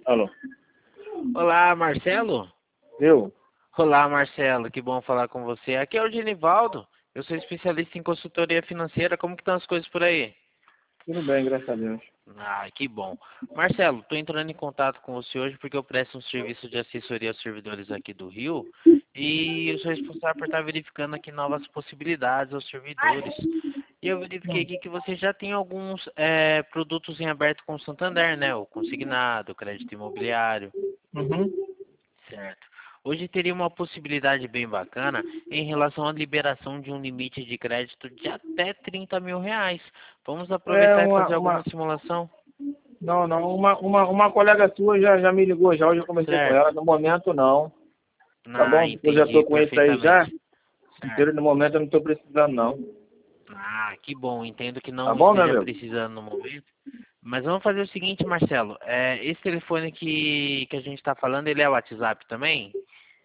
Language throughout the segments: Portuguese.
Alô? Olá, Marcelo? Eu? Olá, Marcelo, que bom falar com você. Aqui é o Genivaldo, eu sou especialista em consultoria financeira, como que estão as coisas por aí? Tudo bem, graças a Deus. Ah, que bom. Marcelo, estou entrando em contato com você hoje porque eu presto um serviço de assessoria aos servidores aqui do Rio e eu sou responsável por estar verificando aqui novas possibilidades aos servidores. E eu verifiquei aqui que você já tem alguns produtos em aberto com o Santander, né? O consignado, o crédito imobiliário. Uhum. Certo. Hoje teria uma possibilidade bem bacana em relação à liberação de um limite de crédito de até 30 mil reais. Vamos É aproveitar e fazer alguma simulação? não, uma colega tua já me ligou já, hoje eu conversei com ela, Certo. no momento não, tá Ah, bom? Eu já entendi tô com isso aí já, perfeitamente. Certo. entendeu? No momento eu não tô precisando não. Ah, que bom. Entendo que Tá não bom, meu esteja amigo? precisando no momento. Mas vamos fazer o seguinte, Marcelo. Esse telefone que a gente está falando, ele é o WhatsApp também?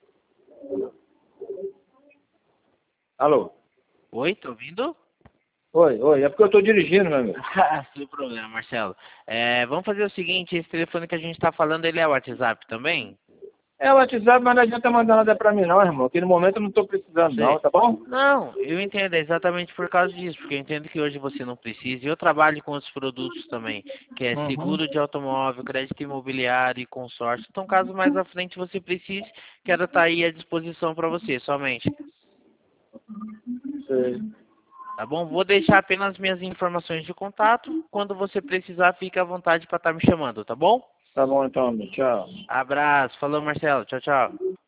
Alô? Oi, tá ouvindo? Oi, é porque eu tô dirigindo, meu amigo. Ah, sem problema, Marcelo. Vamos fazer o seguinte, esse telefone que a gente está falando, ele é o WhatsApp também? É o WhatsApp, mas não adianta mandar nada pra mim não, irmão, que no momento eu não tô precisando não, Sei. tá bom? Não, eu entendo, é exatamente por causa disso, porque eu entendo que hoje você não precisa, e eu trabalho com outros produtos também, que é Uhum. seguro de automóvel, crédito imobiliário e consórcio. Então, caso mais à frente você precise, quero estar aí à disposição para você, somente. Sei. Tá bom? Vou deixar apenas minhas informações de contato. Quando você precisar, fique à vontade para estar me chamando, tá bom? Tá bom então, amigo. Tchau. Abraço. Falou, Marcelo. Tchau, tchau.